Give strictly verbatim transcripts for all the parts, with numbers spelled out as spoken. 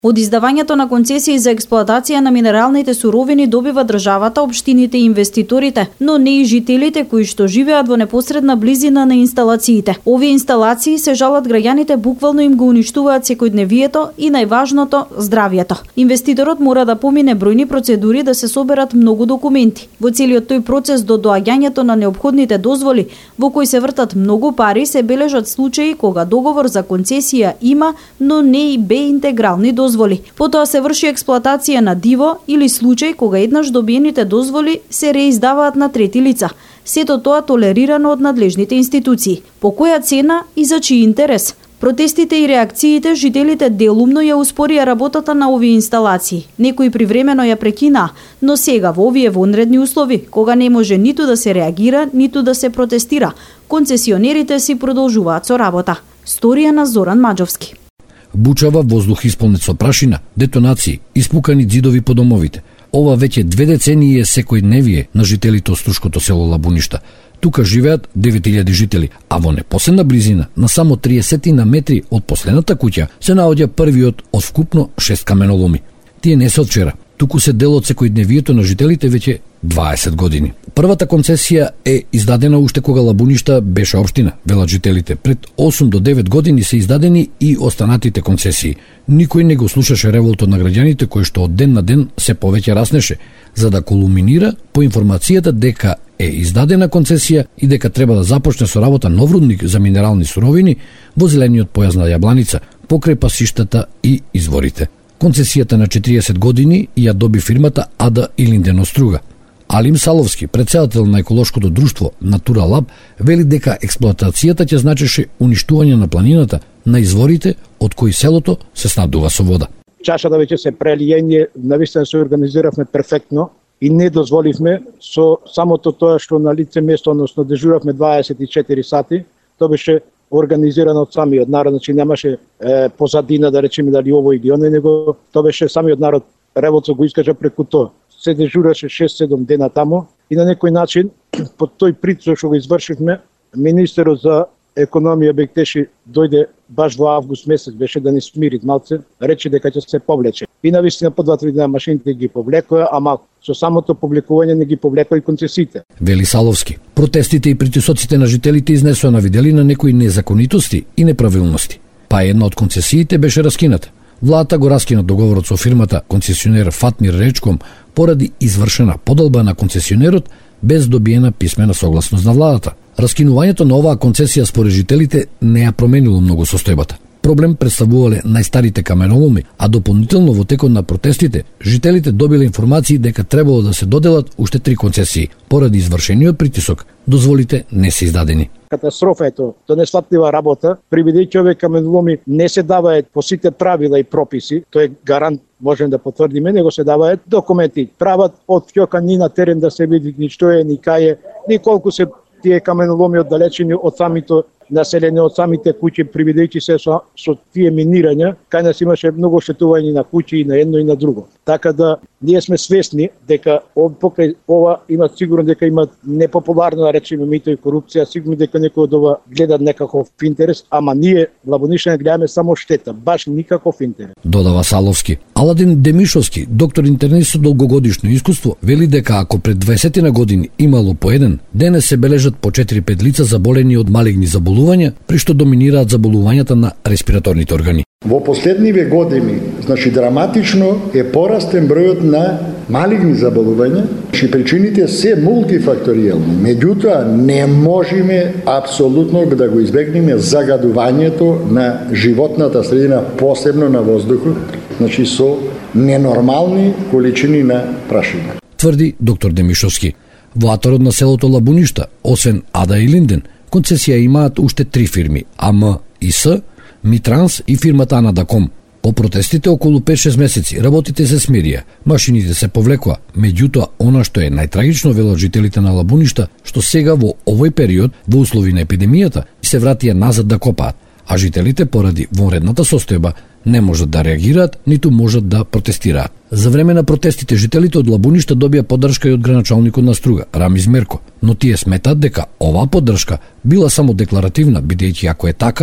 Од издавањето на концесии за експлоатација на минералните суровини добива државата, општините и инвеститорите, но не и жителите кои што живеат во непосредна близина на инсталациите. Овие инсталации, се жалат граѓаните, буквално им го уништуваат секојдневието и најважното здравјето. Инвеститорот мора да помине бројни процедури, да се соберат многу документи. Во целиот тој процес до доаѓањето на неопходните дозволи, во кои се вртат многу пари, се бележат случаи кога договор за концесија има, но не и бе интегрални дозволи. Потоа се врши експлоатација на диво или случај кога еднаш добиените дозволи се реиздаваат на трети лица. Сето тоа толерирано од надлежните институции. По која цена и за чиј интерес? Протестите и реакциите жителите делумно ја успорија работата на овие инсталации. Некои привремено ја прекинаа, но сега во овие вонредни услови, кога не може ниту да се реагира, ниту да се протестира, концесионерите си продолжуваат со работа. Сторија на Зоран Маџовски. Бучава воздух исполнет со прашина, детонации, испукани ѕидови по домовите. Ова веќе две децении е секојдневие на жителите од Струшкото село Лабуништа. Тука живеат девет илјади жители, а во непосредна близина, на само триесет на метри од последната куќа, се наоѓа првиот од вкупно шест каменоломи. Тие не се од вчера, туку се дел од секојдневието на жителите веќе дваесет години. Првата концесија е издадена уште кога Лабуништа беше општина, велат жителите. Пред осум до девет години се издадени и останатите концесии. Никој не го слушаше револтот на граѓаните кој што од ден на ден се повеќе раснеше, за да колуминира по информацијата дека е издадена концесија и дека треба да започне со работа нов рудник за минерални суровини во зелениот појас на Јабланица, покрај пасиштата и изворите. Концесијата на четириесет години ја доби фирмата Ада Илинден Оструга. Алим Саловски, председател на еколошкото друштво Натура Лаб, вели дека експлоатацијата ќе значеше уништување на планината, на изворите од кои селото се снабдува со вода. Чашата веќе се прелие, ние навистина се организиравме перфектно и не дозволивме со самото тоа што на лице место, односно дежуравме дваесет и четири сати, тоа беше организирано од самиот народ, значи немаше е, позадина да речеме дали ово или оно, него тоа беше самиот народ, револцот го искажа преку тоа. Се дежураше шест-седум дена тамо и на некој начин, по тој притисок што го извршивме, министерот за економија Бектеши дојде баш во август месец, беше да ни смири малце, рече дека ќе се повлече. И навистина по два-три дена машините ги повлекоа, ама со самото публикување не ги повлекоа и концесиите. Вели Саловски, протестите и притисоците на жителите изнесоа на виделина некои незаконитости и неправилности. Па една од концесиите беше раскината. Владата го раскина договорот со фирмата концесионер Фатмир Речком поради извршена подолба на концесионерот без добиена писмена согласност на владата. Раскинувањето на оваа концесија според жителите не ја променило многу состојбата. Проблем представувале најстарите каменоломи, а дополнително во текот на протестите, жителите добиле информации дека требало да се доделат уште три концесии. Поради извршениот притисок, дозволите не се издадени. Катастрофа е тоа, тоа несфатлива работа, прибедејќи овие каменоломи не се даваат по сите правила и прописи, тоа е гарант, можем да потврдиме, него се даваат документи. Прават од фјока ни на терен да се види ни што е, ни кај е, ни колку се тие каменоломи оддалечени од самите населени, од самите куќи, прибедејќи се со, со тие минирања, кај нас имаше многу штетување на куќи и на едно и на друго. Така да ние сме свесни дека покрај ова имат сигурно дека имат непопуларно да речеме мито и корупција, сигурно дека некој од ова гледат некаков интерес, ама ние Лабуништа гледаме само штета, баш никаков интерес. Додава Саловски. Аладин Демишовски, доктор интернист со долгогодишно искуство, вели дека ако пред дваесет на години имало по еден, денес се бележат по четири-пет лица заболени од малигни заболувања, при што доминираат заболувањата на респираторните органи. Во последниве години, значи драматично е порастен бројот на малигни заболувања, значи причините се мултифакторијални. Меѓутоа не можеме апсолутно да го избегнеме загадувањето на животната средина, посебно на воздухот, значи со ненормални количини на прашина. Тврди доктор Демишовски. Во атарот на селото Лабуништа, освен Ада и Линден, концесија имаат уште три фирми: АМ и С, Митранс и фирмата Анадаком. По протестите околу пет-шест месеци работите се смирија, машините се повлекоа, меѓутоа она што е најтрагично, велат жителите на Лабуништа, што сега во овој период, во услови на епидемијата, се вратија назад да копаат, а жителите поради вонредната состојба не можат да реагираат, ниту можат да протестираат. За време на протестите жителите од Лабуништа добија поддршка и од граначалникот на Струга, Рамиз Мерко, но тие сметат дека оваа поддршка била само декларативна, бидејќи ако е така,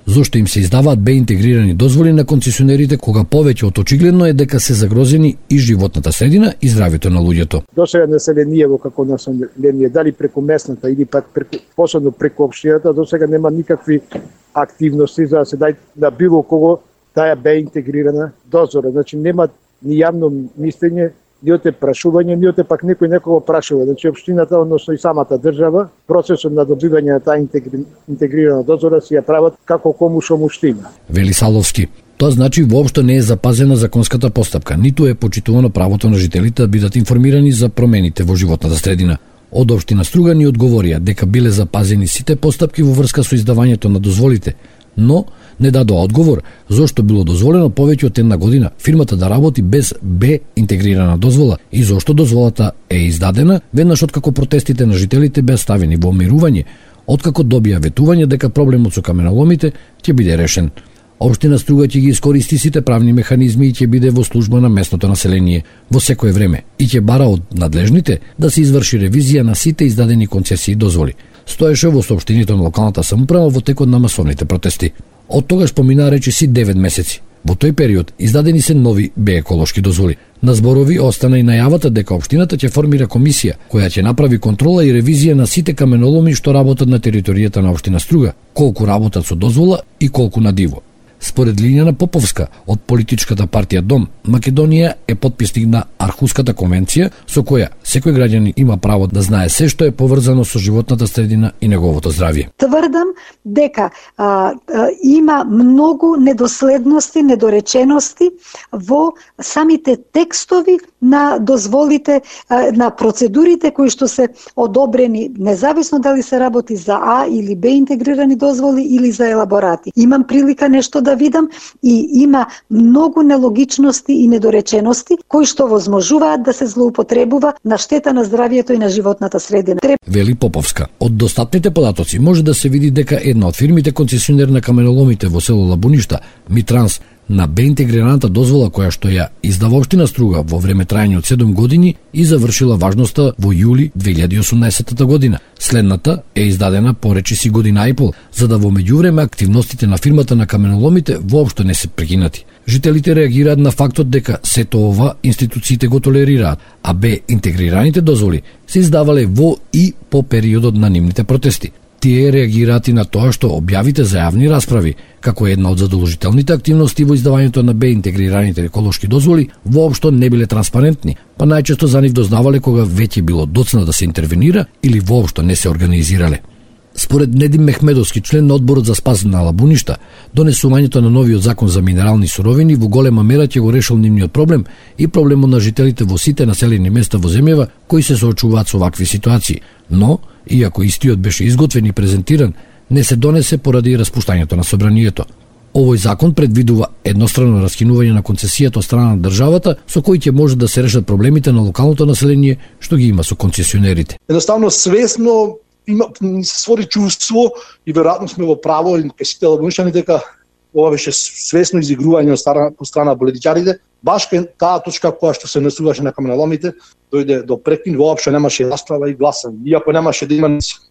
Зошто им се издаваат бе интегрирани дозволи на концесионерите кога повеќе од очигледно е дека се загрозени и животната средина и здравјето на луѓето. Досега населението како население, дали преку местната или пак преку, посебно преку општината, досега нема никакви активности за да се дај на било кого таа бе интегрирана дозвола. Значи нема ни јавно мислење, ни оте прашување, ни оте пак некој некого прашува. Значи општината, односно и самата држава, процесот на добивање на таа интегри... интегрирана дозвола си ја прават како кому што му штима. Вели Саловски. Тоа значи воопшто не е запазена законската постапка, ниту е почитувано правото на жителите да бидат информирани за промените во животната средина. Од општина Струга ни одговорија дека биле запазени сите постапки во врска со издавањето на дозволите, но не дадоа одговор зошто било дозволено повеќе од една година фирмата да работи без Б интегрирана дозвола и зошто дозволата е издадена веднаш откако протестите на жителите беа ставени во мирување, откако добија ветување дека проблемот со каменоломите ќе биде решен. Општина Струга ќе ги искористи сите правни механизми и ќе биде во служба на местното население во секое време и ќе бара од надлежните да се изврши ревизија на сите издадени концесии и дозволи. Стоеше во соопштението на локалната самоуправа во текот на масовните протести. Од тогаш помина речиси девет месеци. Во тој период издадени се нови Б еколошки дозволи. На зборови остана и најавата дека општината ќе формира комисија која ќе направи контрола и ревизија на сите каменоломи што работат на територијата на општина Струга, колку работат со дозвола и колку на диво. Според Лиљана Поповска од политичката партија Дом, Македонија е потписник на Архуската конвенција со која секој граѓанин има право да знае се што е поврзано со животната средина и неговото здравје. Тврдам дека а, а, има многу недоследности, недоречености во самите текстови на дозволите, а, на процедурите кои што се одобрени, независно дали се работи за А или Б интегрирани дозволи или за елаборати. Имам прилика нешто да видам и има многу нелогичности и недоречености кои што возможуваат да се злоупотребува на штета на здравјето и на животната средина. Вели Поповска. Од достапните податоци може да се види дека една од фирмите концесионер на каменоломите во село Лабуништа, Митранс, на Б интегрираната дозвола која што ја издава општина Струга во време трајање од седум години и завршила важноста во јули две илјади и осумнаесета година. Следната е издадена по речиси година и пол, за да во меѓувреме активностите на фирмата на каменоломите воопшто не се прекинати. Жителите реагираат на фактот дека сето ова институциите го толерираат, а Б интегрираните дозволи се издавале во и по периодот на нивните протести. Тие реагираат и на тоа што објавите за јавни расправи, како една од задолжителните активности во издавањето на Б интегрираните еколошки дозволи, воопшто не биле транспарентни, па најчесто за нив дознавале кога веќе било доцна да се интервенира или воопшто не се организирале. Според Недим Мехмедовски, член на одборот за спас на Лабуништа, донесувањето на новиот закон за минерални суровини во голема мера ќе го решил нивниот проблем и проблемот на жителите во сите населени места во земјава кои се соочуваат со вакви ситуации. Но, иако истиот беше изготвен и презентиран, не се донесе поради распуштањето на собранието. Овој закон предвидува еднострано раскинување на концесијата од страна на државата, со кој ќе може да се решат проблемите на локалното население што ги има со концесионерите. Едноставно свесно има се створи чувство и веројатно сме во право и кај сите лабуничани дека ова беше свесно изигрување од страна по страна на политичарите. Баш кај таа точка која што се насуваше на каменоломите, дојде до прекин, воопшто немаше расправа и гласање. Иако немаше да има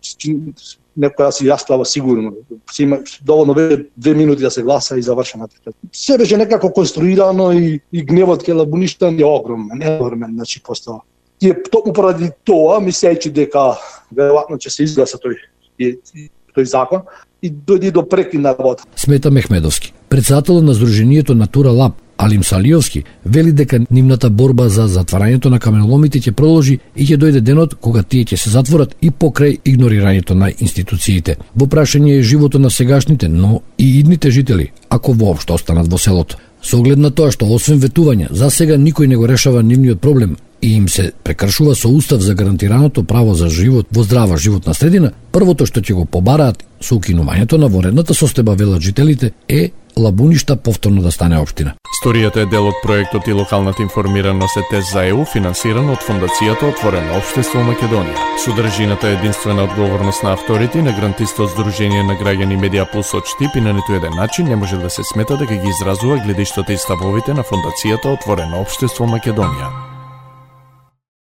некоја си расправа сигурно. Се има доволно беше две минути да се гласа и завршена. Се беше некако конструирано и, и гневот кај лабуништа е огромен, енормен, значи постава. И токму поради тоа мислејќи дека веројатно ќе се изгласа тој тој закон и дојде до прекин на работа. Смета Мехмедовски. Председателот на Сдруженијето Натура Лаб Алим Салиовски вели дека нивната борба за затварањето на каменоломите ќе продолжи и ќе дојде денот кога тие ќе се затворат и покрај игнорирањето на институциите. Во прашање е животот на сегашните, но и идните жители, ако воопшто останат во селото. Со оглед на тоа што освен ветување, за сега никој не го решава нивниот проблем и им се прекршува со устав за гарантираното право за живот во здрава животна средина, првото што ќе го побараат со укинувањето на воредната состојба, велат жителите, е Лабуништа повторно да стане општина. Историјата е дел од проектот и локалната информираност е тест за ЕУ, финансиран од Фондацијата Отворено општество Македонија. Содржината е единствена одговорност на авторите и на грантистот Сдружение на граѓани Медиа Пулс од Штип и на ниту еден начин не може да се смета дека ги изразува гледиштата и ставовите на Фондацијата Отворено општество Македонија.